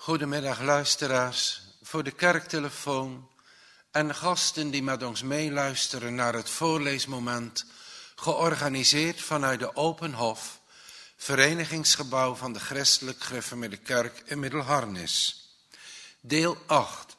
Goedemiddag luisteraars, voor de kerktelefoon en gasten die met ons meeluisteren naar het voorleesmoment, georganiseerd vanuit de Open Hof, verenigingsgebouw van de Christelijk Gereformeerde Kerk in Middelharnis. Deel 8.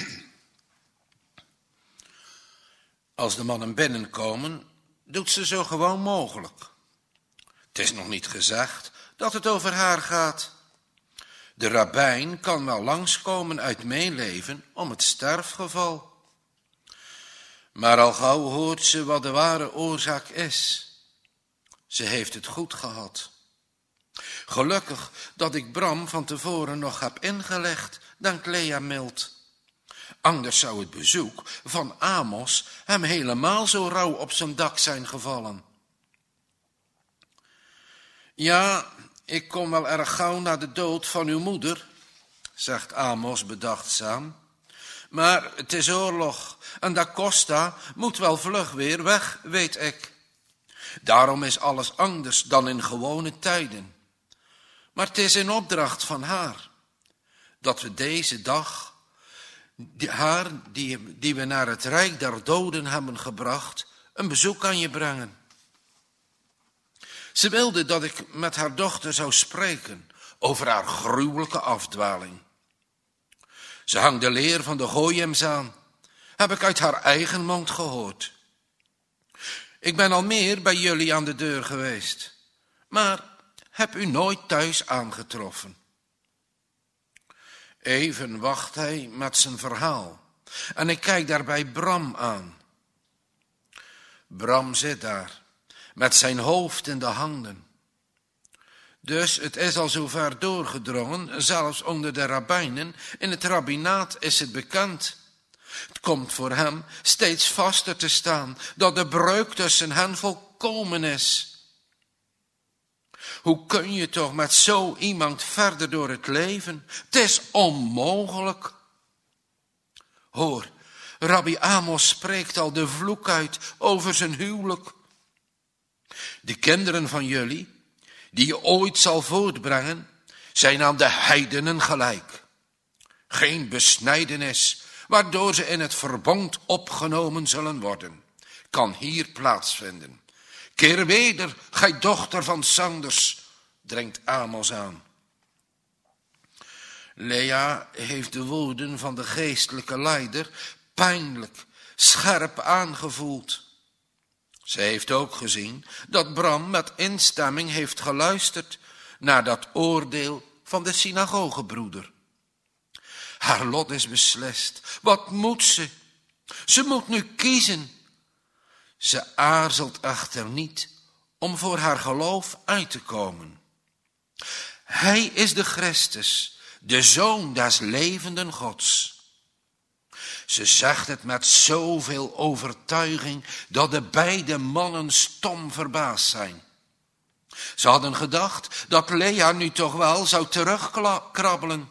Als de mannen binnenkomen, doet ze zo gewoon mogelijk. Het is nog niet gezegd dat het over haar gaat. De rabbijn kan wel langskomen uit meeleven om het sterfgeval. Maar al gauw hoort ze wat de ware oorzaak is. Ze heeft het goed gehad. Gelukkig dat ik Bram van tevoren nog heb ingelegd, dankt Lea mild. Anders zou het bezoek van Amos hem helemaal zo rauw op zijn dak zijn gevallen. Ja, ik kom wel erg gauw na de dood van uw moeder, zegt Amos bedachtzaam. Maar het is oorlog en Da Costa moet wel vlug weer weg, weet ik. Daarom is alles anders dan in gewone tijden. Maar het is in opdracht van haar, dat we deze dag, die we naar het rijk der doden hebben gebracht, een bezoek aan je brengen. Ze wilde dat ik met haar dochter zou spreken over haar gruwelijke afdwaling. Ze hangt de leer van de Goyems aan, heb ik uit haar eigen mond gehoord. Ik ben al meer bij jullie aan de deur geweest, maar heb u nooit thuis aangetroffen. Even wacht hij met zijn verhaal en ik kijk daarbij Bram aan. Bram zit daar, met zijn hoofd in de handen. Dus het is al zover doorgedrongen, zelfs onder de rabbijnen, in het rabbinaat is het bekend. Het komt voor hem steeds vaster te staan, dat de breuk tussen hen volkomen is. Hoe kun je toch met zo iemand verder door het leven? Het is onmogelijk. Hoor, Rabbi Amos spreekt al de vloek uit over zijn huwelijk. De kinderen van jullie, die je ooit zal voortbrengen, zijn aan de heidenen gelijk. Geen besnijdenis, waardoor ze in het verbond opgenomen zullen worden, kan hier plaatsvinden. Keer weder, gij dochter van Sanders, dringt Amos aan. Lea heeft de woorden van de geestelijke leider pijnlijk, scherp aangevoeld. Ze heeft ook gezien dat Bram met instemming heeft geluisterd naar dat oordeel van de synagogebroeder. Haar lot is beslist. Wat moet ze? Ze moet nu kiezen. Ze aarzelt echter niet om voor haar geloof uit te komen. Hij is de Christus, de Zoon des levenden Gods. Ze zegt het met zoveel overtuiging dat de beide mannen stom verbaasd zijn. Ze hadden gedacht dat Lea nu toch wel zou terugkrabbelen.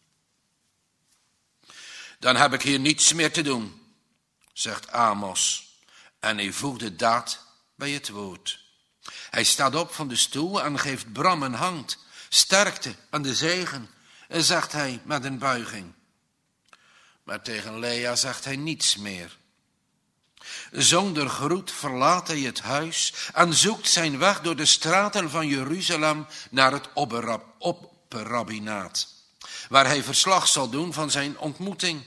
Dan heb ik hier niets meer te doen, zegt Amos. En hij voegt de daad bij het woord. Hij staat op van de stoel en geeft Bram een hand. Sterkte en de zegen, zegt hij met een buiging. Maar tegen Lea zegt hij niets meer. Zonder groet verlaat hij het huis en zoekt zijn weg door de straten van Jeruzalem naar het opperrabbinaat, waar hij verslag zal doen van zijn ontmoeting.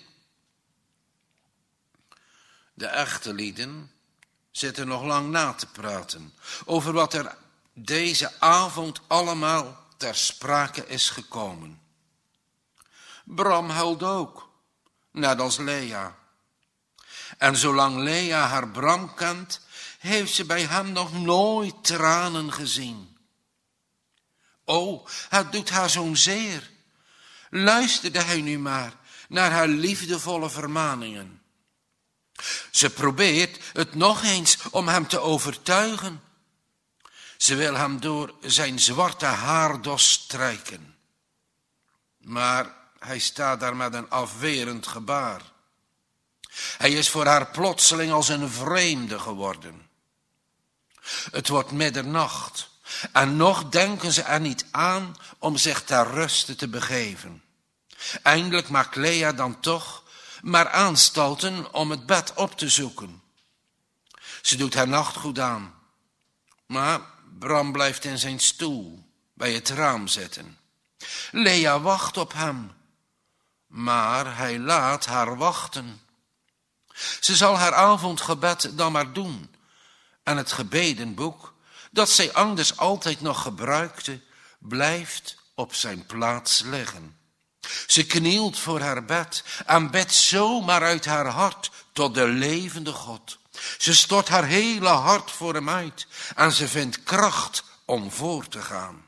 De echte lieden zitten nog lang na te praten over wat er deze avond allemaal ter sprake is gekomen. Bram huilt ook, net als Lea. En zolang Lea haar Bram kent, heeft ze bij hem nog nooit tranen gezien. O, het doet haar zo'n zeer. Luisterde hij nu maar naar haar liefdevolle vermaningen. Ze probeert het nog eens om hem te overtuigen. Ze wil hem door zijn zwarte haardos strijken. Maar hij staat daar met een afwerend gebaar. Hij is voor haar plotseling als een vreemde geworden. Het wordt middernacht en nog denken ze er niet aan om zich ter ruste te begeven. Eindelijk maakt Lea dan toch maar aanstalten om het bed op te zoeken. Ze doet haar nachtgoed aan, maar Bram blijft in zijn stoel bij het raam zitten. Lea wacht op hem, maar hij laat haar wachten. Ze zal haar avondgebed dan maar doen en het gebedenboek, dat zij anders altijd nog gebruikte, blijft op zijn plaats liggen. Ze knielt voor haar bed en bidt zomaar uit haar hart tot de levende God. Ze stort haar hele hart voor hem uit en ze vindt kracht om voor te gaan.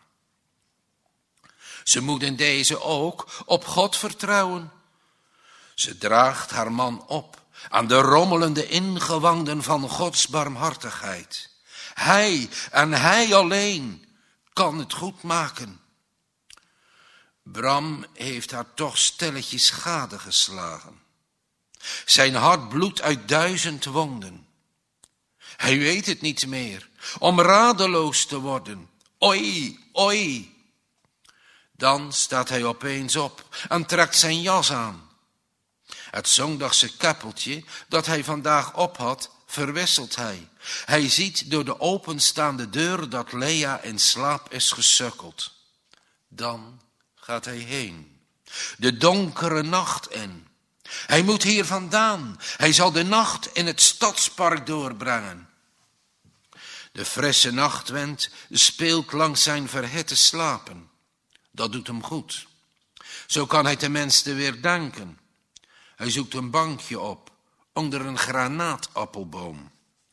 Ze moet in deze ook op God vertrouwen. Ze draagt haar man op aan de rommelende ingewanden van Gods barmhartigheid. Hij en hij alleen kan het goed maken. Bram heeft haar toch stilletjes gadegeslagen. Zijn hart bloedt uit 1000 wonden. Hij weet het niet meer, om radeloos te worden. Oei, oei. Dan staat hij opeens op en trekt zijn jas aan. Het zondagse keppeltje dat hij vandaag op had, verwisselt hij. Hij ziet door de openstaande deur dat Lea in slaap is gesukkeld. Dan gaat hij heen, de donkere nacht in. Hij moet hier vandaan. Hij zal de nacht in het stadspark doorbrengen. De frisse nachtwind speelt langs zijn verhitte slapen. Dat doet hem goed. Zo kan hij tenminste weer denken. Hij zoekt een bankje op, onder een granaatappelboom.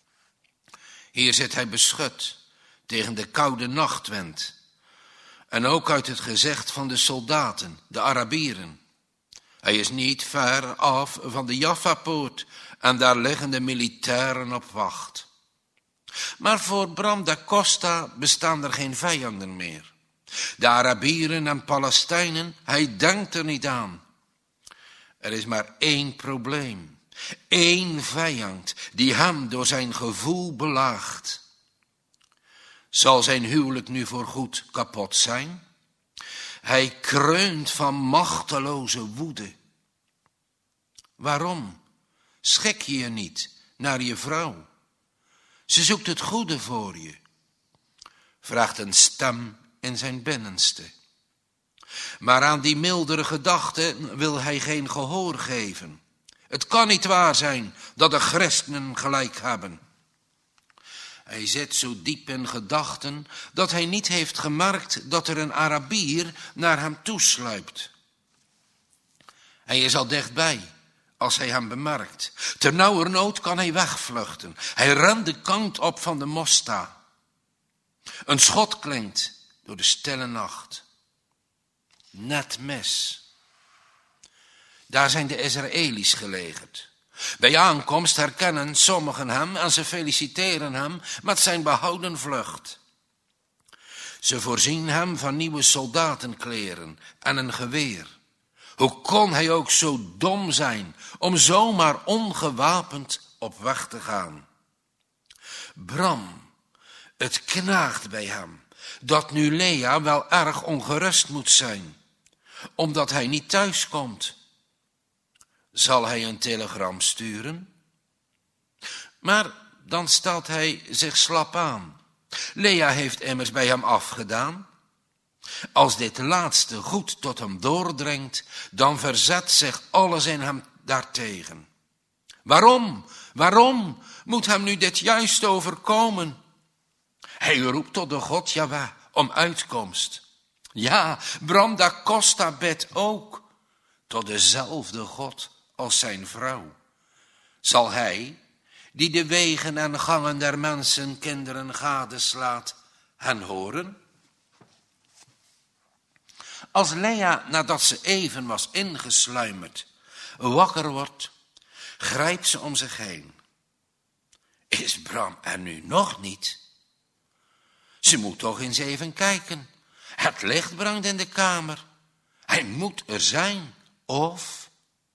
Hier zit hij beschut tegen de koude nachtwind. En ook uit het gezicht van de soldaten, de Arabieren. Hij is niet ver af van de Jaffa-poort en daar liggen de militairen op wacht. Maar voor Bram da Costa bestaan er geen vijanden meer. De Arabieren en Palestijnen, hij denkt er niet aan. Er is maar één probleem, één vijand die hem door zijn gevoel belaagt. Zal zijn huwelijk nu voorgoed kapot zijn? Hij kreunt van machteloze woede. Waarom? Schik je je niet naar je vrouw? Ze zoekt het goede voor je, vraagt een stem in zijn binnenste. Maar aan die mildere gedachten wil hij geen gehoor geven. Het kan niet waar zijn dat de christenen gelijk hebben. Hij zit zo diep in gedachten dat hij niet heeft gemerkt dat er een Arabier naar hem toesluipt. Hij is al dichtbij als hij hem bemerkt. Ternauwernood kan hij wegvluchten. Hij rent de kant op van de mosta. Een schot klinkt door de stille nacht. Net mis. Daar zijn de Israëli's gelegerd. Bij aankomst herkennen sommigen hem en ze feliciteren hem met zijn behouden vlucht. Ze voorzien hem van nieuwe soldatenkleren en een geweer. Hoe kon hij ook zo dom zijn om zomaar ongewapend op weg te gaan? Bram, het knaagt bij hem dat nu Lea wel erg ongerust moet zijn, omdat hij niet thuis komt. Zal hij een telegram sturen? Maar dan stelt hij zich slap aan. Lea heeft immers bij hem afgedaan. Als dit laatste goed tot hem doordringt, dan verzet zich alles in hem daartegen. Waarom moet hem nu dit juist overkomen? Hij roept tot de God Jahweh om uitkomst. Ja, Bram da Costa bidt ook tot dezelfde God als zijn vrouw. Zal hij, die de wegen en gangen der mensen kinderen gadeslaat, hen horen? Als Lea, nadat ze even was ingesluimerd, wakker wordt, grijpt ze om zich heen. Is Bram er nu nog niet? Ze moet toch eens even kijken. Het licht brandt in de kamer. Hij moet er zijn, of...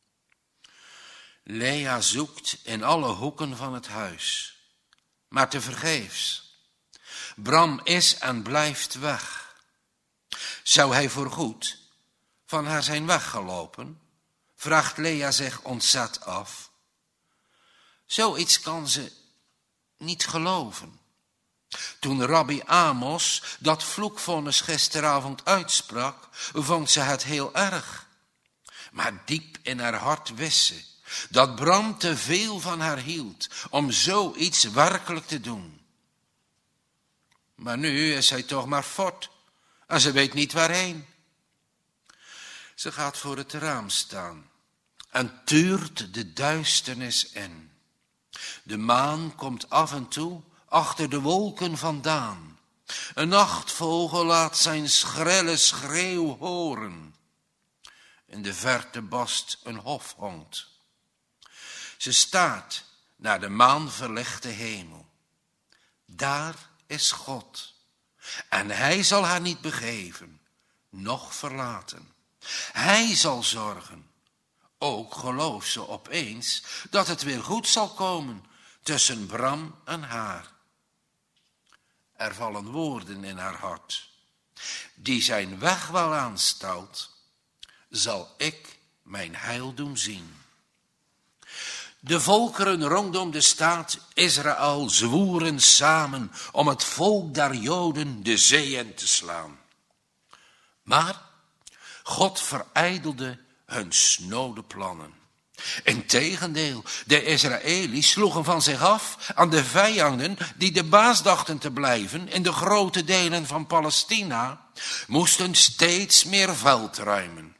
Lea zoekt in alle hoeken van het huis, maar tevergeefs. Bram is en blijft weg. Zou hij voorgoed van haar zijn weggelopen? Vraagt Lea zich ontzet af. Zoiets kan ze niet geloven. Toen Rabbi Amos dat vloekvonnis gisteravond uitsprak, vond ze het heel erg. Maar diep in haar hart wist ze dat Bram te veel van haar hield om zoiets werkelijk te doen. Maar nu is hij toch maar fort en ze weet niet waarheen. Ze gaat voor het raam staan en tuurt de duisternis in. De maan komt af en toe achter de wolken vandaan. Een nachtvogel laat zijn schrille schreeuw horen. In de verte bast een hofhond. Ze staart naar de maanverlichte hemel. Daar is God. En hij zal haar niet begeven, noch verlaten. Hij zal zorgen. Ook gelooft ze opeens dat het weer goed zal komen tussen Bram en haar. Er vallen woorden in haar hart. Die zijn weg wel aanstelt, zal ik mijn heil doen zien. De volkeren rondom de staat Israël zwoeren samen om het volk der Joden de zee in te slaan. Maar God verijdelde hun snode plannen. Integendeel, de Israëli's sloegen van zich af aan de vijanden die de baas dachten te blijven in de grote delen van Palestina, moesten steeds meer veld ruimen.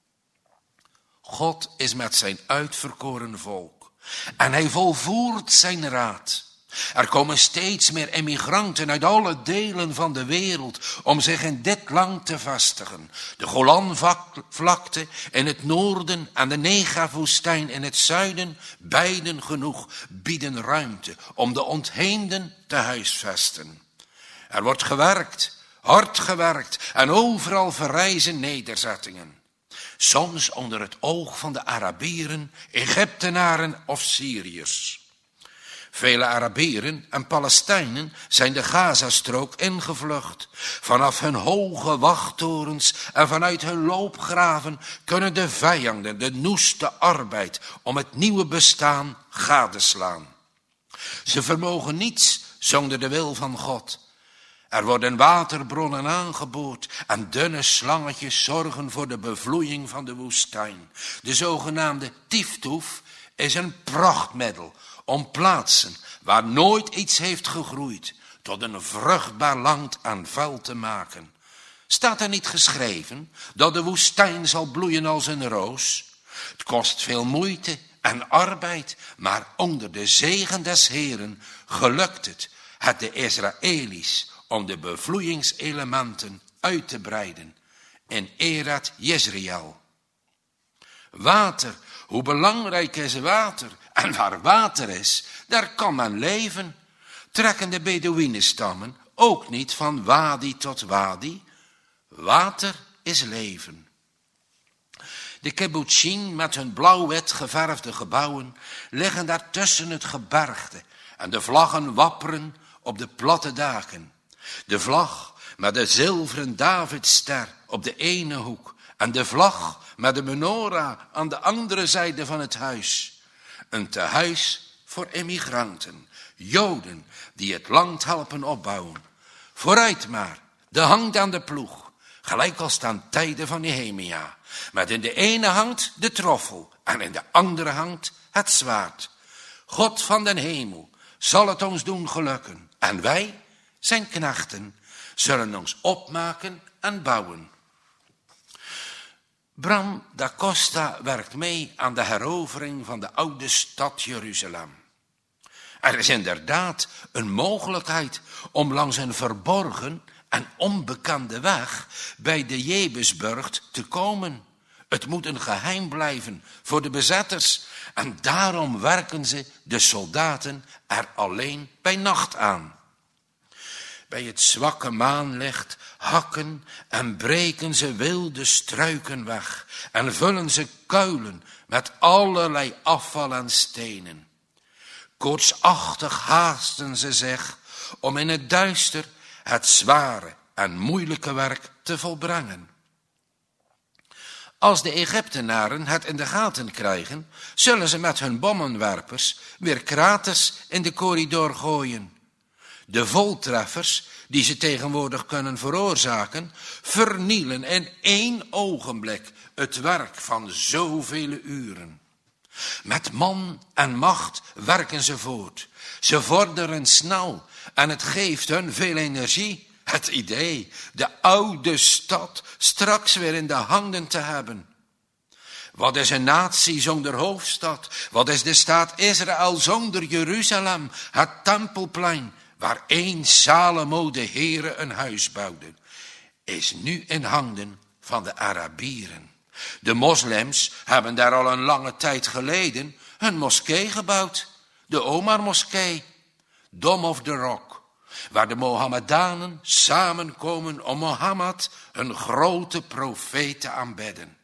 God is met zijn uitverkoren volk en hij volvoert zijn raad. Er komen steeds meer emigranten uit alle delen van de wereld om zich in dit land te vestigen. De Golanvlakte in het noorden en de Negev-woestijn in het zuiden, beiden genoeg, bieden ruimte om de ontheemden te huisvesten. Er wordt gewerkt, hard gewerkt en overal verrijzen nederzettingen. Soms onder het oog van de Arabieren, Egyptenaren of Syriërs. Vele Arabieren en Palestijnen zijn de Gazastrook ingevlucht. Vanaf hun hoge wachttorens en vanuit hun loopgraven kunnen de vijanden de noeste arbeid om het nieuwe bestaan gadeslaan. Ze vermogen niets zonder de wil van God. Er worden waterbronnen aangeboord en dunne slangetjes zorgen voor de bevloeiing van de woestijn. De zogenaamde tiftoef is een prachtmiddel om plaatsen waar nooit iets heeft gegroeid tot een vruchtbaar land en veld te maken. Staat er niet geschreven dat de woestijn zal bloeien als een roos? Het kost veel moeite en arbeid, maar onder de zegen des Heeren gelukt het de Israëli's om de bevloeiingselementen uit te breiden in Erat Jezreel. Water, hoe belangrijk is water? En waar water is, daar kan men leven. Trekken de Bedouinenstammen ook niet van wadi tot wadi? Water is leven. De kibbutzim met hun blauw-wit geverfde gebouwen liggen daar tussen het gebergte en de vlaggen wapperen op de platte daken. De vlag met de zilveren Davidster op de ene hoek en de vlag met de menorah aan de andere zijde van het huis. Een tehuis voor emigranten, Joden die het land helpen opbouwen. Vooruit maar, de hand aan de ploeg, gelijk als aan tijden van Nehemia. Met in de ene hand de troffel en in de andere hand het zwaard. God van den hemel zal het ons doen gelukken. En wij, zijn knechten, zullen ons opmaken en bouwen. Bram da Costa werkt mee aan de herovering van de oude stad Jeruzalem. Er is inderdaad een mogelijkheid om langs een verborgen en onbekende weg bij de Jebusburcht te komen. Het moet een geheim blijven voor de bezetters en daarom werken ze, de soldaten, er alleen bij nacht aan. Bij het zwakke maanlicht hakken en breken ze wilde struiken weg en vullen ze kuilen met allerlei afval en stenen. Koortsachtig haasten ze zich om in het duister het zware en moeilijke werk te volbrengen. Als de Egyptenaren het in de gaten krijgen, zullen ze met hun bommenwerpers weer kraters in de corridor gooien. De voltreffers, die ze tegenwoordig kunnen veroorzaken, vernielen in 1 ogenblik het werk van zoveel uren. Met man en macht werken ze voort. Ze vorderen snel en het geeft hun veel energie. Het idee de oude stad straks weer in de handen te hebben. Wat is een natie zonder hoofdstad? Wat is de staat Israël zonder Jeruzalem, het tempelplein, waar 1 Salomo de Heere een huis bouwde, is nu in handen van de Arabieren. De moslims hebben daar al een lange tijd geleden hun moskee gebouwd, de Omar-moskee, Dome of the Rock, waar de Mohammedanen samenkomen om Mohammed, hun grote profeet, te aanbidden.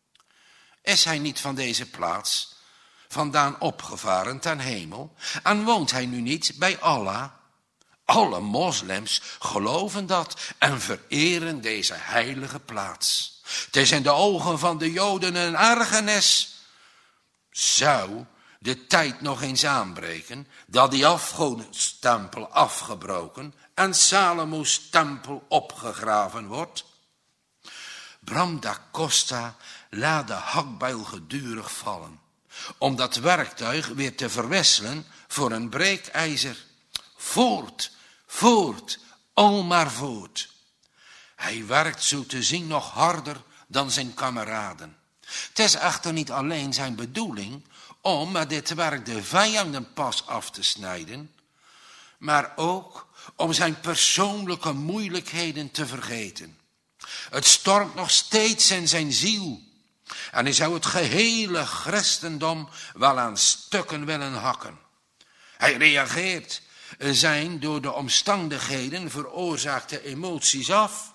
Is hij niet van deze plaats vandaan opgevaren ten hemel en woont hij nu niet bij Allah? Alle moslims geloven dat en vereren deze heilige plaats. Het is in de ogen van de Joden een ergernis. Zou de tijd nog eens aanbreken dat die afgodstempel afgebroken en Salomo's tempel opgegraven wordt? Bram da Costa laat de hakbijl gedurig vallen, om dat werktuig weer te verwisselen voor een breekijzer. Voort, voort, al maar voort. Hij werkt zo te zien nog harder dan zijn kameraden. Het is echter niet alleen zijn bedoeling om met dit werk de vijanden pas af te snijden, maar ook om zijn persoonlijke moeilijkheden te vergeten. Het stormt nog steeds in zijn ziel en hij zou het gehele christendom wel aan stukken willen hakken. Hij reageert zijn door de omstandigheden veroorzaakte emoties af.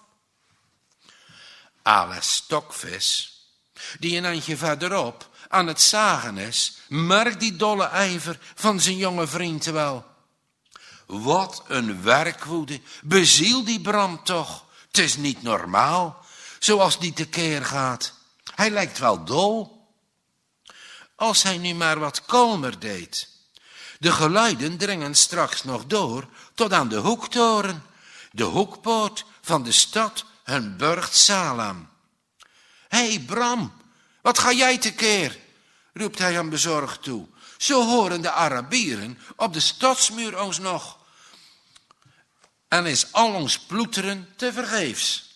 Alex Stokvis, die een eindje verderop aan het zagen is, merkt die dolle ijver van zijn jonge vriend wel. Wat een werkwoede, beziel die Bram toch. Het is niet normaal, zoals die tekeer gaat. Hij lijkt wel dol. Als hij nu maar wat kalmer deed. De geluiden dringen straks nog door tot aan de hoektoren, de hoekpoort van de stad hun burcht Salem. Hé Bram, wat ga jij tekeer? Roept hij hem bezorgd toe. Zo horen de Arabieren op de stadsmuur ons nog. En is al ons ploeteren tevergeefs.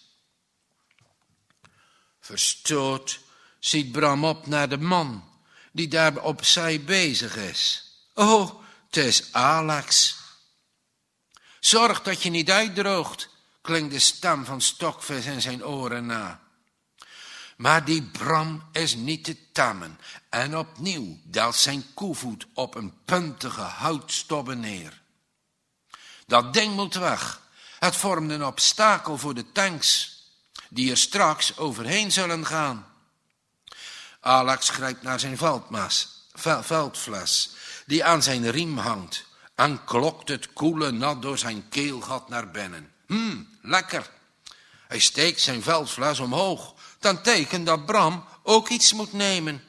Verstoord ziet Bram op naar de man die daar opzij bezig is. Oh, het is Alex. Zorg dat je niet uitdroogt, klinkt de stem van Stokvis in zijn oren na. Maar die Bram is niet te temmen en opnieuw daalt zijn koevoet op een puntige houtstobbe neer. Dat ding moet weg. Het vormt een obstakel voor de tanks die er straks overheen zullen gaan. Alex grijpt naar zijn veldfles die aan zijn riem hangt en klokt het koele nat door zijn keelgat naar binnen. Lekker. Hij steekt zijn veldfles omhoog, ten teken dat Bram ook iets moet nemen.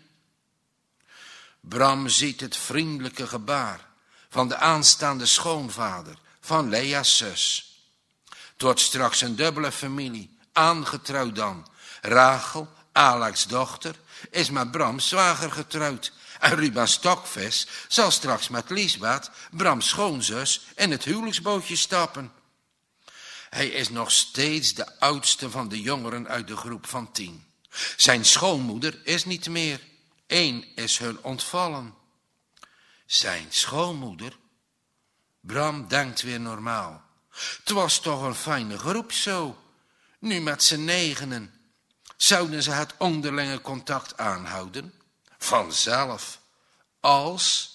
Bram ziet het vriendelijke gebaar van de aanstaande schoonvader van Lea's zus. Het wordt straks een dubbele familie, aangetrouwd dan. Rachel, Alex' dochter, is met Brams zwager getrouwd. En Ruben Stokvis zal straks met Liesbeth, Brams schoonzus, in het huwelijksbootje stappen. Hij is nog steeds de oudste van de jongeren uit de groep van 10. Zijn schoonmoeder is niet meer. 1 is hun ontvallen. Zijn schoonmoeder? Bram denkt weer normaal. Het was toch een fijne groep zo. Nu met z'n 9. Zouden ze het onderlinge contact aanhouden? Vanzelf. Als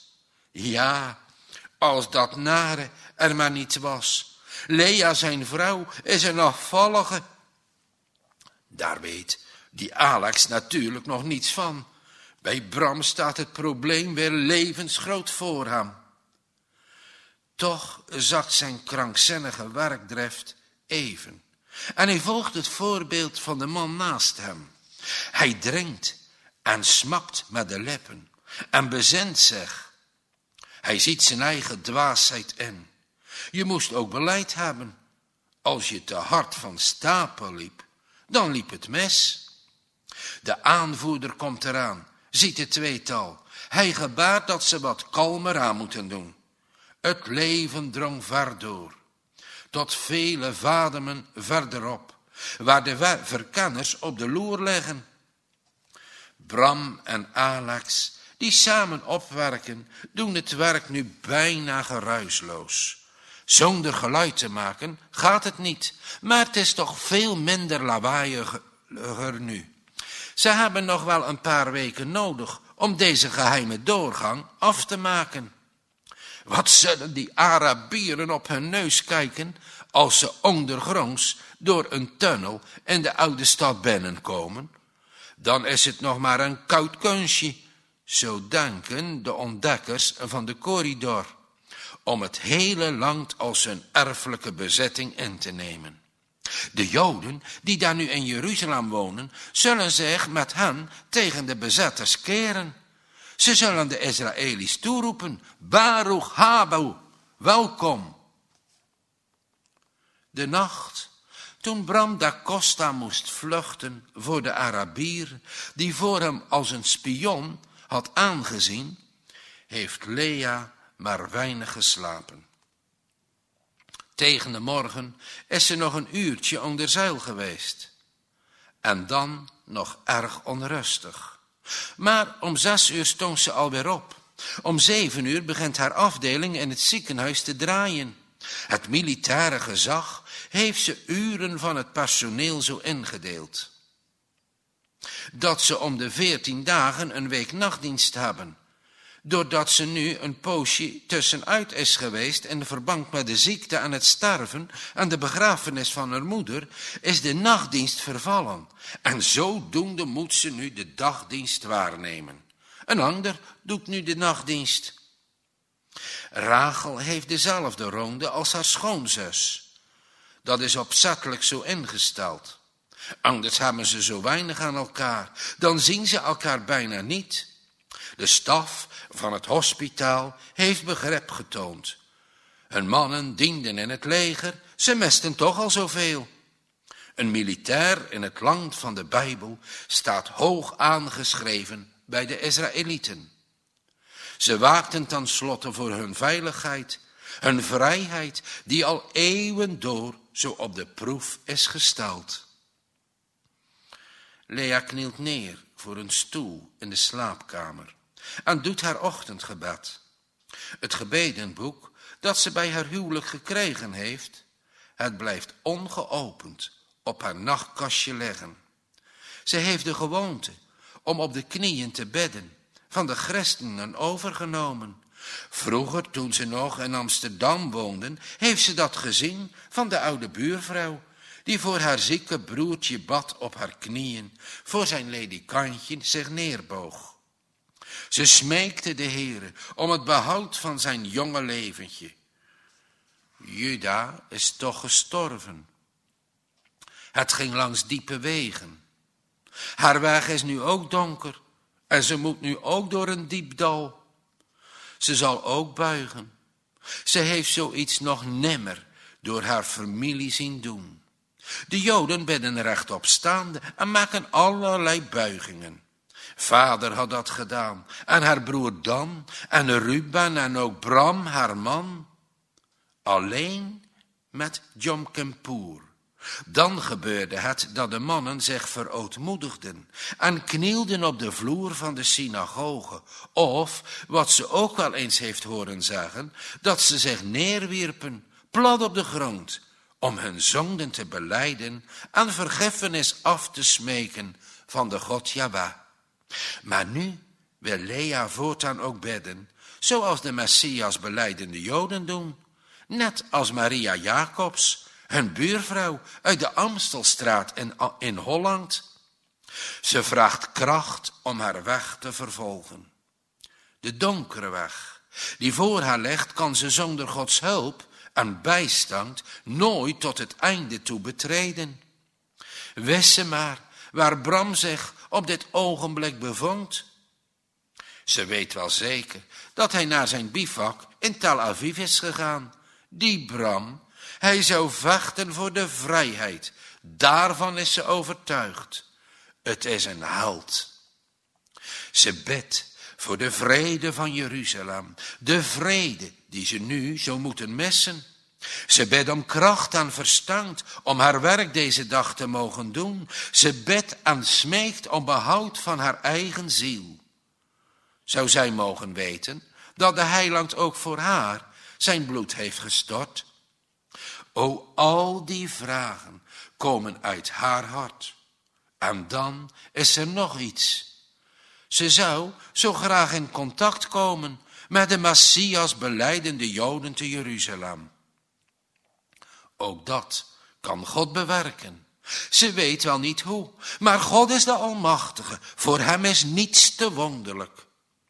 dat nare er maar niet was. Lea, zijn vrouw, is een afvallige. Daar weet die Alex natuurlijk nog niets van. Bij Bram staat het probleem weer levensgroot voor hem. Toch zakt zijn krankzinnige werkdrift even. En hij volgt het voorbeeld van de man naast hem. Hij drinkt en smakt met de lippen en bezint zich. Hij ziet zijn eigen dwaasheid in. Je moest ook beleid hebben. Als je te hard van stapel liep, dan liep het mis. De aanvoerder komt eraan, ziet het tweetal. Hij gebaart dat ze wat kalmer aan moeten doen. Het leven drong ver door, tot vele vademen verderop, waar de verkenners op de loer liggen. Bram en Alex, die samen opwerken, doen het werk nu bijna geruisloos. Zonder geluid te maken gaat het niet, maar het is toch veel minder lawaaiiger nu. Ze hebben nog wel een paar weken nodig om deze geheime doorgang af te maken. Wat zullen die Arabieren op hun neus kijken als ze ondergronds door een tunnel in de oude stad binnenkomen? Dan is het nog maar een koud kunstje, zo denken de ontdekkers van de corridor, om het hele land als hun erfelijke bezetting in te nemen. De Joden die daar nu in Jeruzalem wonen, zullen zich met hen tegen de bezetters keren. Ze zullen de Israëli's toeroepen, Baruch Habu, welkom. De nacht, toen Bram da Costa moest vluchten voor de Arabier, die voor hem als een spion had aangezien, heeft Lea maar weinig geslapen. Tegen de morgen is ze nog een uurtje onder zeil geweest. En dan nog erg onrustig. Maar om 6 uur stond ze alweer op. Om 7 uur begint haar afdeling in het ziekenhuis te draaien. Het militaire gezag heeft ze uren van het personeel zo ingedeeld. Dat ze om de 14 dagen een week nachtdienst hebben. Doordat ze nu een poosje tussenuit is geweest in verband met de ziekte en het sterven en de begrafenis van haar moeder, is de nachtdienst vervallen. En zodoende moet ze nu de dagdienst waarnemen. Een ander doet nu de nachtdienst. Rachel heeft dezelfde ronde als haar schoonzus. Dat is opzettelijk zo ingesteld. Anders hebben ze zo weinig aan elkaar, dan zien ze elkaar bijna niet. De staf van het hospitaal heeft begrip getoond. Hun mannen dienden in het leger, ze misten toch al zoveel. Een militair in het land van de Bijbel staat hoog aangeschreven bij de Israëlieten. Ze waakten tenslotte voor hun veiligheid, hun vrijheid, die al eeuwen door zo op de proef is gesteld. Lea knielt neer voor een stoel in de slaapkamer en doet haar ochtendgebed. Het gebedenboek dat ze bij haar huwelijk gekregen heeft, het blijft ongeopend op haar nachtkastje liggen. Ze heeft de gewoonte om op de knieën te bidden, van de christenen overgenomen. Vroeger, toen ze nog in Amsterdam woonden, heeft ze dat gezien van de oude buurvrouw, die voor haar zieke broertje bad op haar knieën, voor zijn ledikantje zich neerboog. Ze smeekte de Heere om het behoud van zijn jonge leventje. Juda is toch gestorven. Het ging langs diepe wegen. Haar weg is nu ook donker en ze moet nu ook door een diep dal. Ze zal ook buigen. Ze heeft zoiets nog nimmer door haar familie zien doen. De Joden bidden rechtopstaande en maken allerlei buigingen. Vader had dat gedaan en haar broer Dan en Ruben en ook Bram, haar man. Alleen met Yom Kippur. Dan gebeurde het dat de mannen zich verootmoedigden en knielden op de vloer van de synagoge. Of, wat ze ook wel eens heeft horen zeggen, dat ze zich neerwierpen, plat op de grond, om hun zonden te belijden en vergiffenis af te smeken van de God Jahweh. Maar nu wil Lea voortaan ook bidden, zoals de Messias belijdende Joden doen, net als Maria Jacobs, hun buurvrouw uit de Amstelstraat in Holland. Ze vraagt kracht om haar weg te vervolgen. De donkere weg die voor haar ligt, kan ze zonder Gods hulp en bijstand nooit tot het einde toe betreden. Wist ze maar waar Bram zich op dit ogenblik bevond. Ze weet wel zeker dat hij naar zijn bivak in Tel Aviv is gegaan. Die Bram, hij zou vechten voor de vrijheid. Daarvan is ze overtuigd. Het is een held. Ze bidt voor de vrede van Jeruzalem. De vrede die ze nu zo moeten missen. Ze bidt om kracht en verstand om haar werk deze dag te mogen doen. Ze bidt en smeekt om behoud van haar eigen ziel. Zou zij mogen weten dat de Heiland ook voor haar zijn bloed heeft gestort? O, al die vragen komen uit haar hart. En dan is er nog iets. Ze zou zo graag in contact komen met de Messias belijdende Joden te Jeruzalem. Ook dat kan God bewerken. Ze weet wel niet hoe, maar God is de Almachtige. Voor hem is niets te wonderlijk.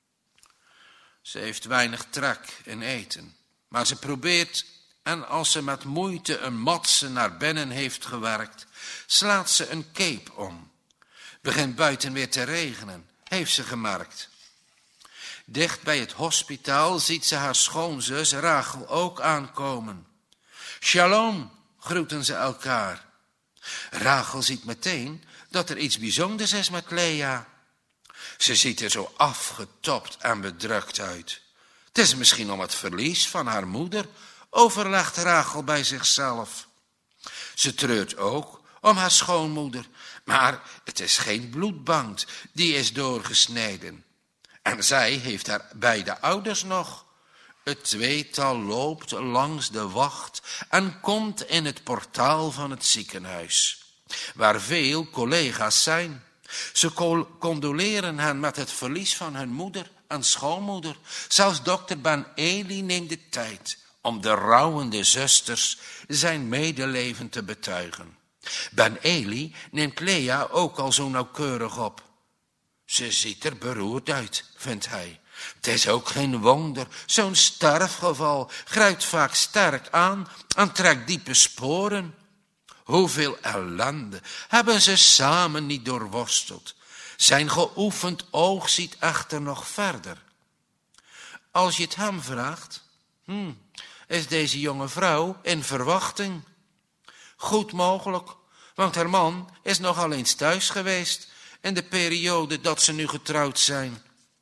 Ze heeft weinig trek in eten, maar ze probeert, en als ze met moeite een matse naar binnen heeft gewerkt, slaat ze een cape om. Begint buiten weer te regenen, heeft ze gemerkt. Dicht bij het hospitaal ziet ze haar schoonzus Rachel ook aankomen. Shalom, groeten ze elkaar. Rachel ziet meteen dat er iets bijzonders is met Lea. Ze ziet er zo afgetopt en bedrukt uit. Het is misschien om het verlies van haar moeder, overlegt Rachel bij zichzelf. Ze treurt ook om haar schoonmoeder, maar het is geen bloedband, die is doorgesneden. En zij heeft haar beide ouders nog. Het tweetal loopt langs de wacht en komt in het portaal van het ziekenhuis, waar veel collega's zijn. Ze condoleren hen met het verlies van hun moeder en schoonmoeder. Zelfs dokter Ben Eli neemt de tijd om de rouwende zusters zijn medeleven te betuigen. Ben Eli neemt Lea ook al zo nauwkeurig op. Ze ziet er beroerd uit, vindt hij. Het is ook geen wonder, zo'n sterfgeval grijpt vaak sterk aan en trekt diepe sporen. Hoeveel ellende hebben ze samen niet doorworsteld. Zijn geoefend oog ziet echter nog verder. Als je het hem vraagt, is deze jonge vrouw in verwachting? Goed mogelijk, want haar man is nogal eens thuis geweest in de periode dat ze nu getrouwd zijn.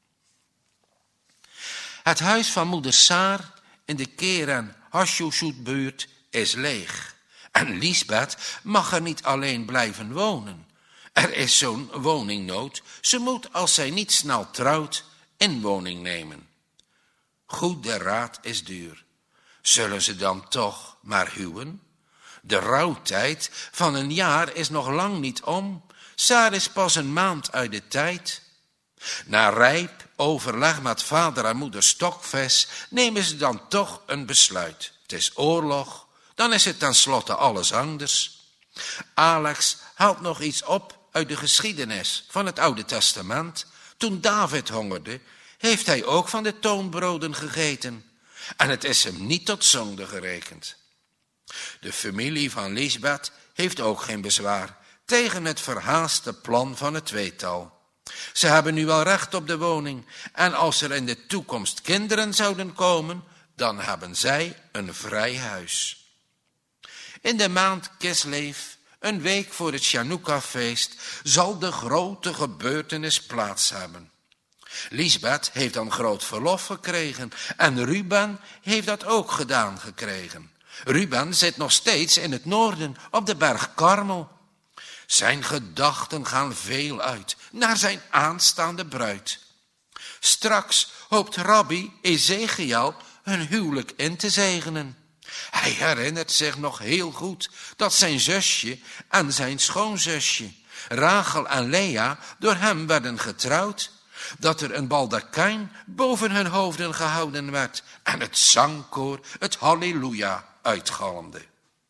Het huis van moeder Saar in de Keren Hashoshut-buurt is leeg. En Liesbeth mag er niet alleen blijven wonen. Er is zo'n woningnood. Ze moet, als zij niet snel trouwt, inwoning nemen. Goede raad is duur. Zullen ze dan toch maar huwen? De rouwtijd van een jaar is nog lang niet om. Saar is pas een maand uit de tijd. Na rijp overleg met vader en moeder Stokvis nemen ze dan toch een besluit. Het is oorlog, dan is het tenslotte alles anders. Alex haalt nog iets op uit de geschiedenis van het Oude Testament. Toen David hongerde, heeft hij ook van de toonbroden gegeten. En het is hem niet tot zonde gerekend. De familie van Liesbeth heeft ook geen bezwaar tegen het verhaaste plan van het tweetal. Ze hebben nu wel recht op de woning en als er in de toekomst kinderen zouden komen, dan hebben zij een vrij huis. In de maand Kislev, een week voor het Chanukka-feest, zal de grote gebeurtenis plaats hebben. Liesbeth heeft dan groot verlof gekregen en Ruben heeft dat ook gedaan gekregen. Ruben zit nog steeds in het noorden op de berg Karmel. Zijn gedachten gaan veel uit naar zijn aanstaande bruid. Straks hoopt rabbi Ezekiel hun huwelijk in te zegenen. Hij herinnert zich nog heel goed dat zijn zusje en zijn schoonzusje, Rachel en Lea, door hem werden getrouwd. Dat er een baldakijn boven hun hoofden gehouden werd en het zangkoor het halleluja uitgalmde.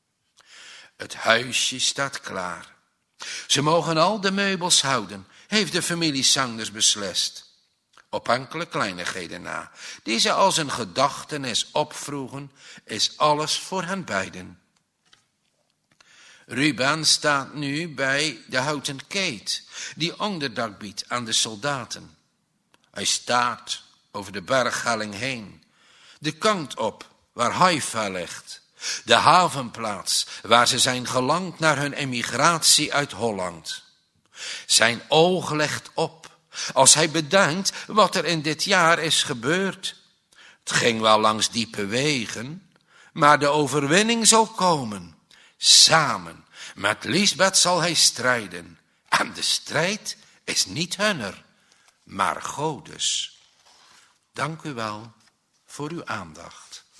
Het huisje staat klaar. Ze mogen al de meubels houden, heeft de familie Sanders beslist. Op enkele kleinigheden na, die ze als een gedachtenis opvroegen, is alles voor hen beiden. Ruben staat nu bij de houten keet die onderdak biedt aan de soldaten. Hij staart over de berghelling heen, de kant op waar Haifa ligt, de havenplaats waar ze zijn geland naar hun emigratie uit Holland. Zijn oog legt op als hij bedenkt wat er in dit jaar is gebeurd. Het ging wel langs diepe wegen, maar de overwinning zal komen. Samen met Lisbeth zal hij strijden. En de strijd is niet hunner, maar Godes. Dank u wel voor uw aandacht.